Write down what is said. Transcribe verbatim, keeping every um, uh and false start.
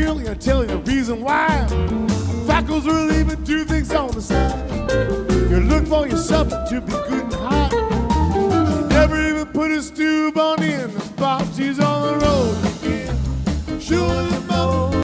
you, I'm gonna tell you the reason why. Fackles will even do things on the side. You look for your supper to be good and hot. You never even put a stew bone in the box. She's on